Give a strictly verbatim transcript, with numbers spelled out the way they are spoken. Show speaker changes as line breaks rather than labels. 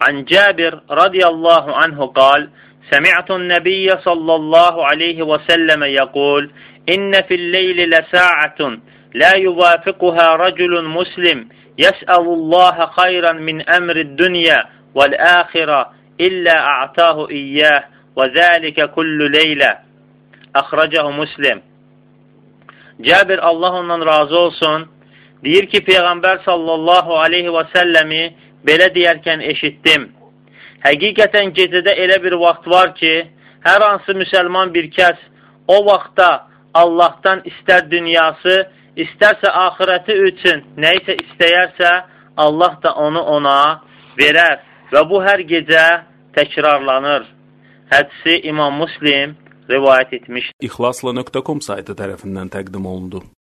عن جابر رضي الله عنه قال سمعت النبي صلى الله عليه وسلم يقول إن في الليل لساعة لا يوافقها رجل مسلم يسأل الله خيرا من أمر الدنيا والآخرة إلا أعطاه إياه وذلك كل ليلة أخرجه مسلم. Cabir Allah ondan razı olsun deyir ki Peyğəmbər sallallahu aleyhi və səlləmi belə deyərkən eşitdim. Həqiqətən gecədə elə bir vaxt var ki, hər hansı müsəlman bir kəs o vaxtda Allahdan istər dünyası, istərsə axirəti üçün nəyisə istəyərsə, Allah da onu ona verər və bu hər gecə təkrarlanır. Hədisi İmam Müslim rivayət etmişdir.
İxlasla nöqtə com saytı tərəfindən təqdim olundu.